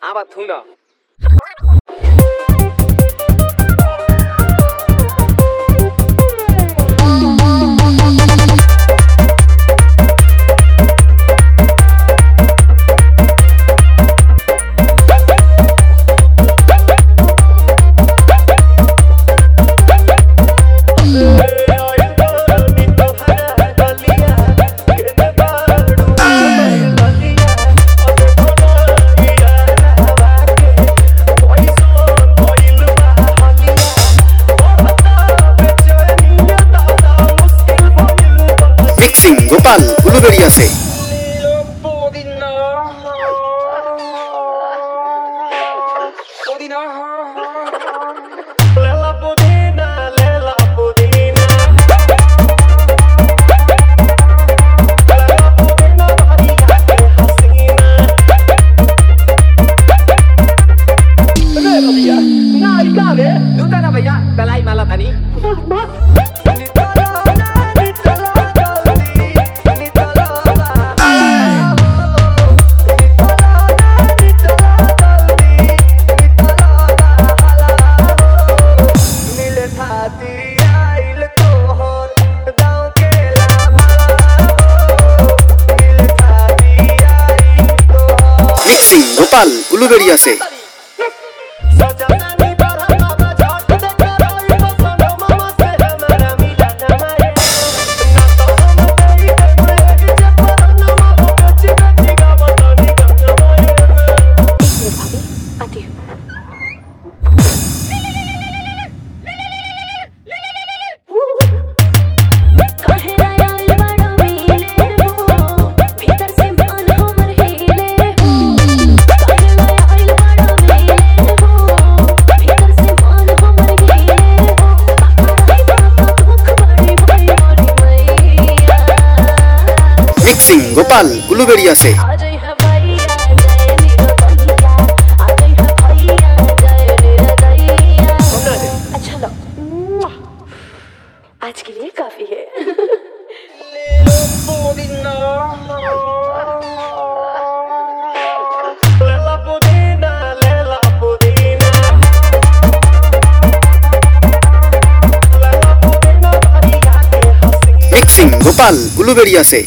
आवा थू ना गोपाल उलुबेड़िया से भैया दलाई माला तनी गोपाल उलुबेड़िया से गोपाल उलुबेड़िया से अच्छा लो आज के लिए काफी है मिक्सिंग गोपाल उलुबेड़िया से